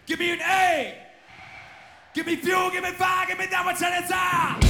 Give me an A. Give me fuel, give me fire, give me that what's in it.